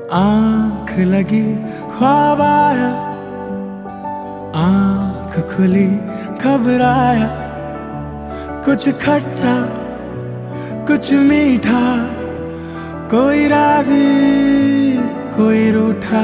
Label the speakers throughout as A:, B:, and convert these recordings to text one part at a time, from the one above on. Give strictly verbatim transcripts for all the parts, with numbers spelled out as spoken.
A: आँख लगी ख्वाब आया, आँख खुली घबराया। कुछ खट्टा कुछ मीठा, कोई राजी कोई रूठा।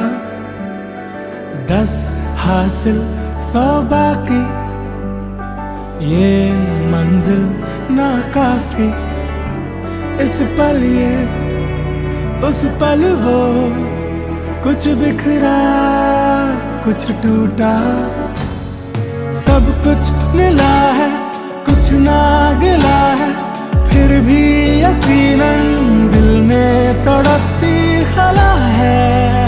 A: दस हासिल सौ बाकी, ये मंजिल ना काफी। इस पल ये उस पल वो, कुछ बिखरा कुछ टूटा। सब कुछ मिला है कुछ ना गिला है, फिर भी यकीनन दिल में तड़पती खला है।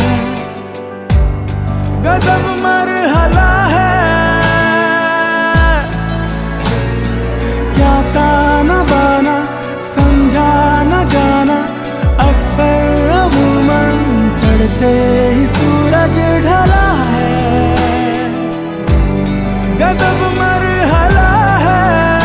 A: गजब मरहला है, क्या ताना बाना समझा न जाना। अक्सर अमूमन चढ़ते ही सूरज ढला है। गजब मरहला है।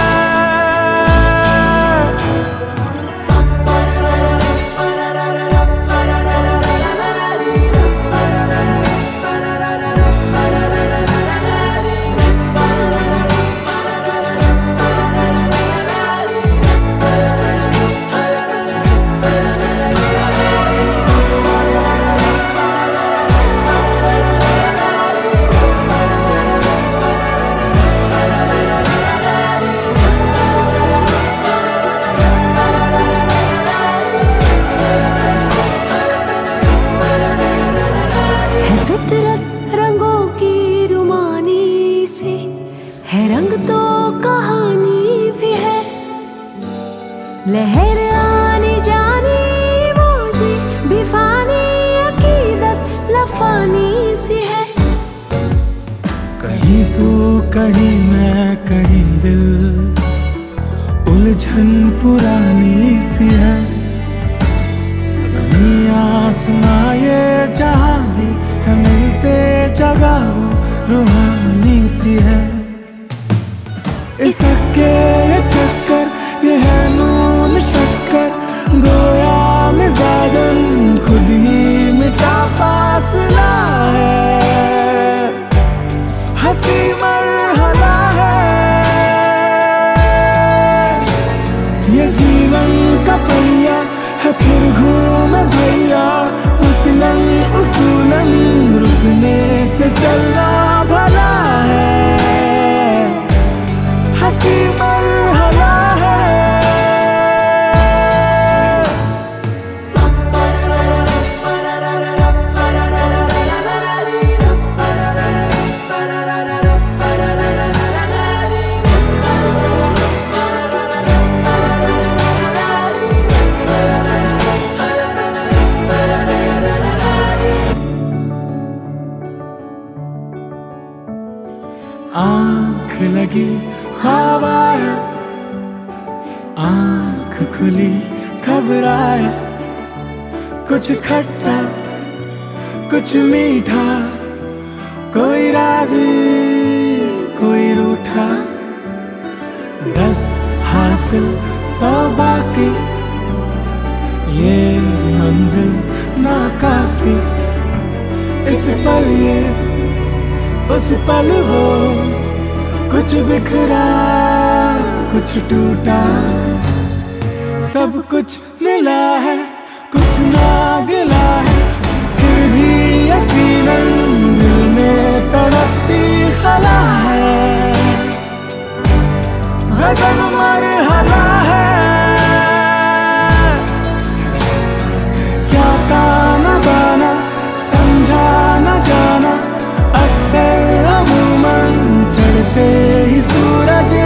B: रंगों की रुमानी सी है, रंग तो कहानी भी है। लहर आनी जानी मौजी भी फानी, अकीदत लफानी सी है।
A: कहीं तू कहीं मैं कहीं दिल, उलझन पुरानी सी है। ज़मीं आसमां ये जहां भी है, मिलते जगह वो रूहानी सी है। इसके ये चक्कर ये है नून शक्कर, गोया मिजाजन खुद ही मिटा फासला है। हंसी मरहला है, ये जीवन का पहिया है फिर घूमे भैया। मसलन उसूलन रुकने से चलना भला है। हंसी मरहला है। आँख लगी ख्वाब आया, आँख खुली घबराया। कुछ खट्टा कुछ मीठा, कोई राजी कोई रूठा। दस हासिल सौ बाकी, ये मंजिल ना काफी। इस पल ये उस पल वो, कुछ बिखरा कुछ टूटा। सब कुछ मिला है कुछ ना गिला है, फिर भी यकीनन दिल में तड़पती खला है। गजब मरहला है, क्या ताना बाना समझा न जाना। अक्सर अमूमन चढ़ते ही सूरज